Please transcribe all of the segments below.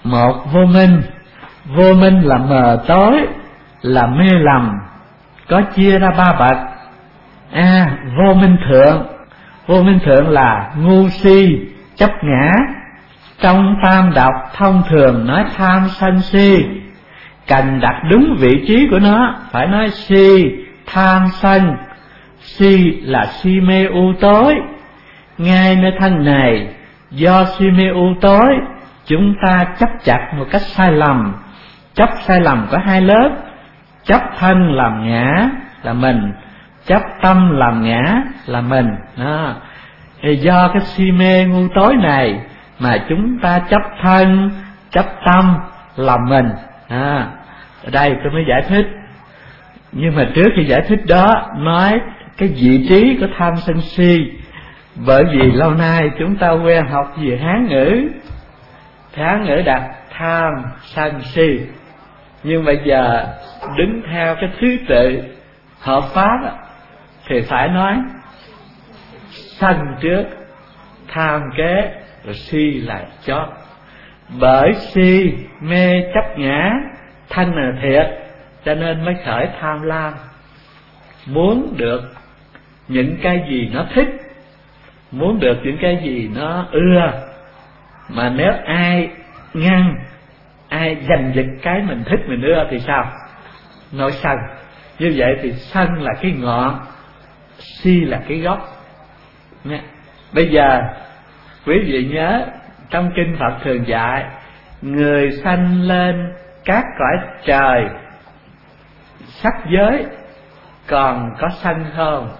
Một, vô minh. Vô minh là mờ tối, là mê lầm, có chia ra ba bậc. Vô minh thượng. Vô minh thượng là ngu si, chấp ngã. Trong tam đọc thông thường nói tham sân si, cần đặt đúng vị trí của nó, phải nói si, tham sân. Si là si mê u tối. Ngay nơi thân này, do si mê u tối, chúng ta chấp chặt một cách sai lầm. Chấp sai lầm có hai lớp: chấp thân làm ngã là mình, chấp tâm làm ngã là mình. Thì do cái si mê ngu tối này mà chúng ta chấp thân, chấp tâm làm mình. Ở đây tôi mới giải thích. Nhưng mà trước khi giải thích đó, nói cái vị trí của tham sân si. Bởi vì lâu nay chúng ta quen học về Hán ngữ, Hán ngữ đặt tham sân si. Nhưng bây giờ đứng theo cái thứ tự hợp pháp thì phải nói sân trước, tham kế, rồi si là chót. Bởi si mê chấp ngã, thân là thiệt, cho nên mới khởi tham lam, muốn được những cái gì nó thích, muốn được những cái gì nó ưa. Mà nếu ai ngăn, ai giành giật cái mình thích mình ưa thì sao? Nổi sân. Như vậy thì sân là cái ngọn, si là cái gốc. Bây giờ quý vị nhớ trong kinh Phật thường dạy, người sanh lên các cõi trời sắc giới còn có sân không?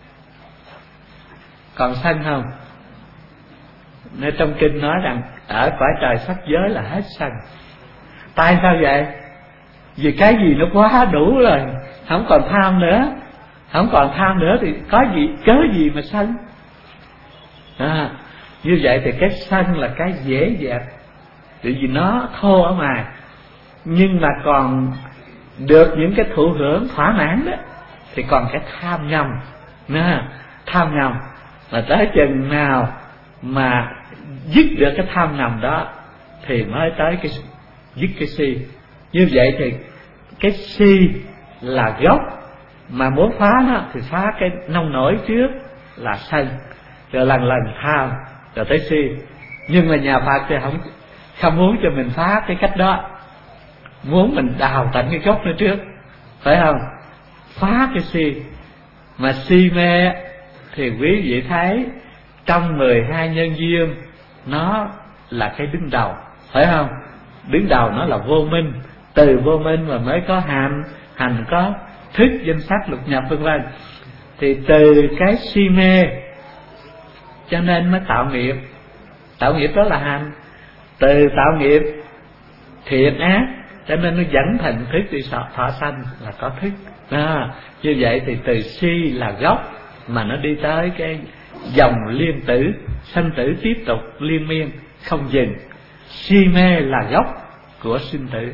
Còn sân không? Nên trong kinh nói rằng ở cõi trời sắc giới là hết sân. Tại sao vậy? Vì cái gì nó quá đủ rồi, không còn tham nữa. Không còn tham nữa thì có gì, cớ gì mà sân? Như vậy thì cái sân là cái dễ dẹp, tại vì nó thô ở ngoài. Nhưng mà còn được những cái thụ hưởng thỏa mãn đó thì còn cái tham ngầm. Tham ngầm mà tới chừng nào mà dứt được cái tham ngầm đó thì mới tới cái dứt cái si. Như vậy thì cái si là gốc, mà muốn phá nó thì phá cái nông nổi trước là sân, rồi lần lần tham, rồi tới si. Nhưng mà nhà Phật thì không muốn cho mình phá cái cách đó, muốn mình đào tận cái gốc nó trước, phải không? Phá cái si. Mà si mê thì quý vị thấy trong 12 nhân duyên nó là cái đứng đầu, phải không? Đứng đầu nó là vô minh. Từ vô minh mà mới có hành, hành có thức, danh sắc, lục nhập vân vân. Thì từ cái si mê cho nên mới tạo nghiệp. Tạo nghiệp đó là hành. Từ tạo nghiệp thiện ác cho nên nó dẫn thành thức đi thọ sanh là có thức. Như vậy thì từ si là gốc mà nó đi tới cái dòng liên tử, sanh tử tiếp tục liên miên không dừng. Si mê là gốc của sinh tử.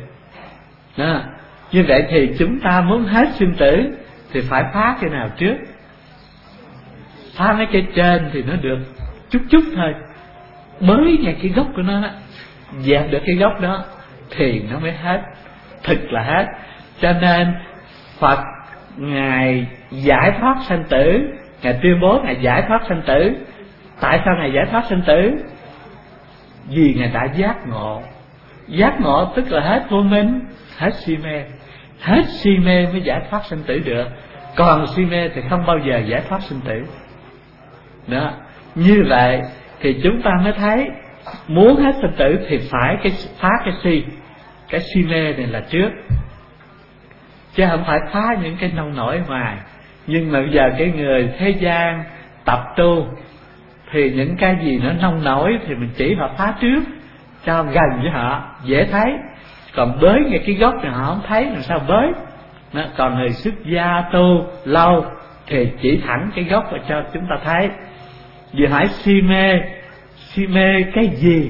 Như vậy thì chúng ta muốn hết sinh tử thì phải phá cái nào trước? Phá mấy cái trên thì nó được chút chút thôi, bới ngay cái gốc của nó, dẹp được cái gốc đó thì nó mới hết, thực là hết. Cho nên Phật Ngài giải thoát sanh tử, Ngài tuyên bố Ngài giải thoát sanh tử. Tại sao Ngài giải thoát sanh tử? Vì Ngài đã giác ngộ. Giác ngộ tức là hết vô minh, hết si mê. Hết si mê mới giải thoát sanh tử được. Còn si mê thì không bao giờ giải thoát sanh tử. Đó. Như vậy thì chúng ta mới thấy muốn hết sanh tử thì phải phá cái si. Cái si mê này là trước, chứ không phải phá những cái nông nổi ngoài. Nhưng mà bây giờ cái người thế gian tập tu thì những cái gì nó nông nổi thì mình chỉ họ phá trước cho gần với họ, dễ thấy. Còn bới ngay cái gốc này họ không thấy, làm sao bới. Còn người xuất gia tu lâu thì chỉ thẳng cái gốc và cho chúng ta thấy. Vì hỏi si mê cái gì?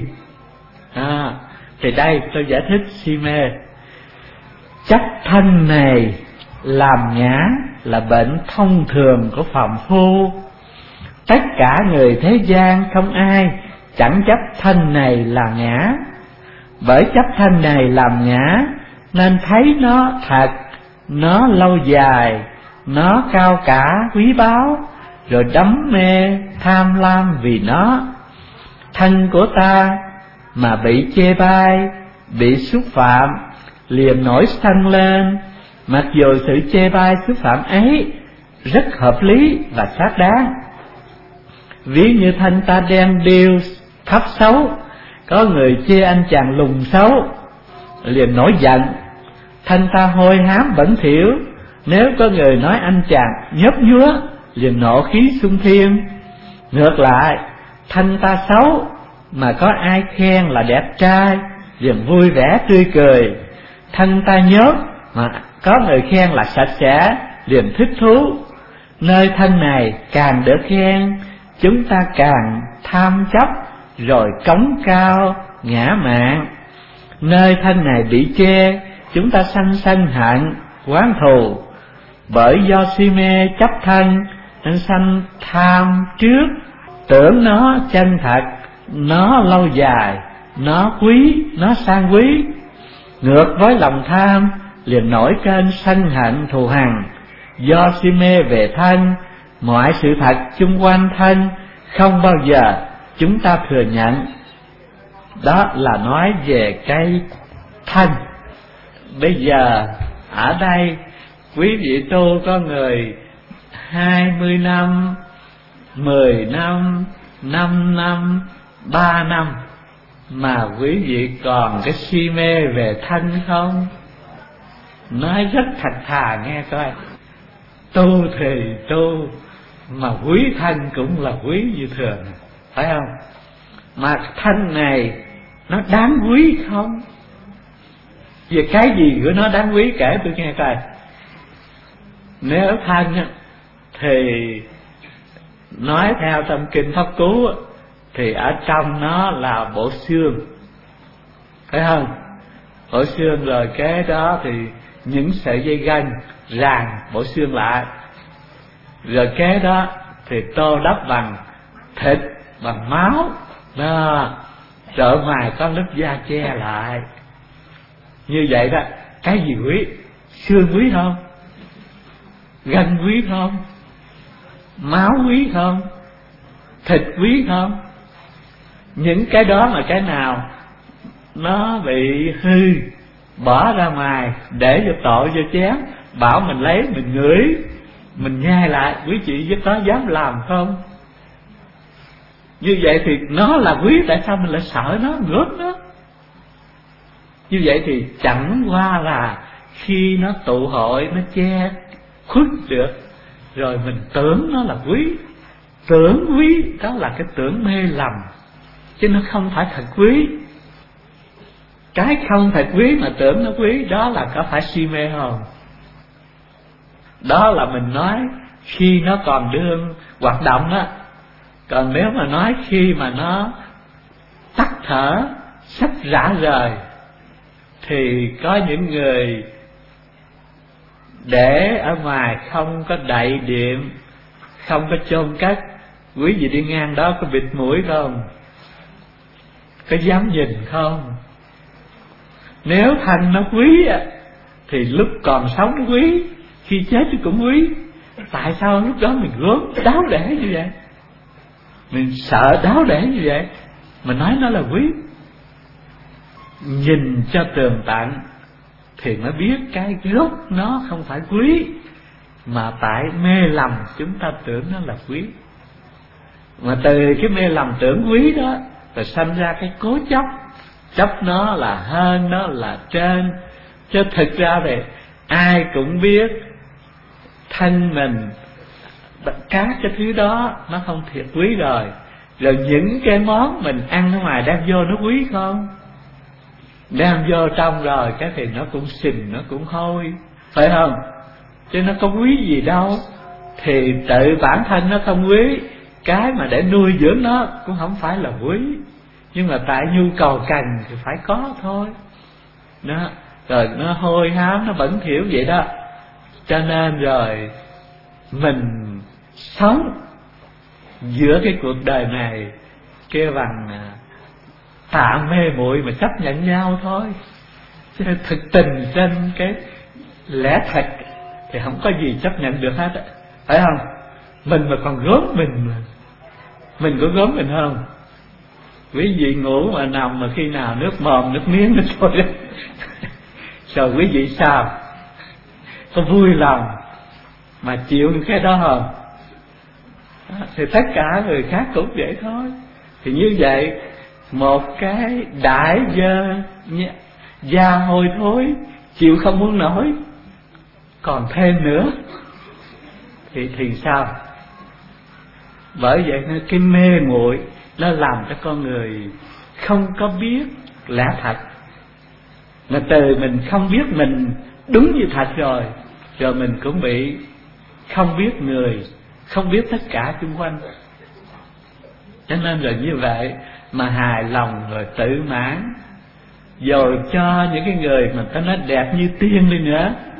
Thì đây tôi giải thích si mê. Chấp thân này làm ngã là bệnh thông thường của phàm phu. Tất cả người thế gian không ai chẳng chấp thân này là ngã. Bởi chấp thanh này làm ngã, nên thấy nó thật, nó lâu dài, nó cao cả quý báu, rồi đắm mê tham lam vì nó. Thân của ta mà bị chê bai, bị xúc phạm, liền nổi sân lên, mặc dù sự chê bai xúc phạm ấy rất hợp lý và xác đáng. Ví như thân ta đen điêu thấp xấu, có người chê anh chàng lùn xấu, liền nổi giận. Thân ta hôi hám bẩn thỉu, nếu có người nói anh chàng nhớp nhúa, liền nộ khí xung thiên. Ngược lại, thân ta xấu mà có ai khen là đẹp trai, liền vui vẻ tươi cười. Thân ta nhớp mà có người khen là sạch sẽ, liền thích thú. Nơi thân này càng được khen, chúng ta càng tham chấp, rồi cống cao ngã mạn. Nơi thân này bị chê, chúng ta sanh sân hận oán thù. Bởi do si mê chấp thân nên sanh tham trước, tưởng nó chân thật, nó lâu dài, nó quý, nó sang quý. Ngược với lòng tham liền nổi cơn sân hận thù hằn. Do si mê về thân, mọi sự thật chung quanh thân không bao giờ chúng ta thừa nhận. Đó là nói về cái thân. Bây giờ ở đây quý vị tu có người 20 năm, 10 năm, 5 năm, 3 năm mà quý vị còn cái si mê về thân không? Nói rất thật thà nghe coi. Tu thì tu, mà quý thân cũng là quý như thường, phải không? Mà thân này nó đáng quý không? Về cái gì của nó đáng quý kể tôi nghe coi. Nếu thân thì nói theo trong kinh Pháp Cú thì ở trong nó là bộ xương, phải không? Bộ xương rồi kế đó thì những sợi dây gân ràng bộ xương lại, rồi kế đó thì tô đắp bằng thịt, bằng máu đó, rồi ngoài có lớp da che lại. Như vậy đó, cái gì quý? Xương quý không? Gân quý không? Máu quý không? Thịt quý không? Những cái đó mà cái nào nó bị hư, bỏ ra ngoài để cho tội cho chén, bảo mình lấy mình ngửi, mình nhai lại, quý vị với có dám làm không? Như vậy thì nó là quý, tại sao mình lại sợ nó, ngớt nó? Như vậy thì chẳng qua là khi nó tụ hội, nó che khuất được, rồi mình tưởng nó là quý. Tưởng quý đó là cái tưởng mê lầm, chứ nó không phải thật quý. Cái không thật quý mà tưởng nó quý, đó là có phải si mê không? Đó là mình nói khi nó còn đương hoạt động đó. Còn nếu mà nói khi mà nó tắt thở, sắp rã rời, thì có những người để ở ngoài không có đậy điện, không có chôn cất. Quý vị đi ngang đó có bịt mũi không? Có dám nhìn không? Nếu thân nó quý thì lúc còn sống nó quý, khi chết thì cũng quý. Tại sao lúc đó mình gớm đáo để như vậy? Mình sợ đáo để như vậy, mình nói nó là quý. Nhìn cho tường tận thì mới biết cái gốc nó không phải quý, mà tại mê lầm chúng ta tưởng nó là quý. Mà từ cái mê lầm tưởng quý đó rồi sanh ra cái cố chấp, chấp nó là hơn, nó là trên. Chứ thực ra thì ai cũng biết thân mình các cái thứ đó nó không thiệt quý rồi. Rồi những cái món mình ăn ở ngoài đem vô nó quý không? Đem vô trong rồi cái thì nó cũng xình, nó cũng hôi, phải không? Chứ nó có quý gì đâu. Thì tự bản thân nó không quý, cái mà để nuôi dưỡng nó cũng không phải là quý. Nhưng mà tại nhu cầu cần thì phải có thôi đó. Rồi nó hôi hám, nó bẩn thỉu vậy đó. Cho nên rồi mình sống giữa cái cuộc đời này kêu bằng hạ mê muội mà chấp nhận nhau thôi. Chứ thực tình trên cái lẽ thật thì không có gì chấp nhận được hết, phải không? Mình mà còn gớm mình có gớm mình không? Quý vị ngủ mà nằm mà khi nào nước mồm nước miếng nó trôi lên rồi quý vị sao? Có vui lòng mà chịu cái đó không? Thì tất cả người khác cũng vậy thôi. Thì như vậy một cái đại dơ da hôi thối chịu không muốn nổi, còn thêm nữa thì sao? Bởi vậy cái mê muội nó làm cho con người không có biết lẽ thật. Mà từ mình không biết mình đúng như thật rồi mình cũng bị không biết người, không biết tất cả xung quanh. Cho nên rồi như vậy mà hài lòng rồi tự mãn, rồi cho những cái người mà ta nói đẹp như tiên đi nữa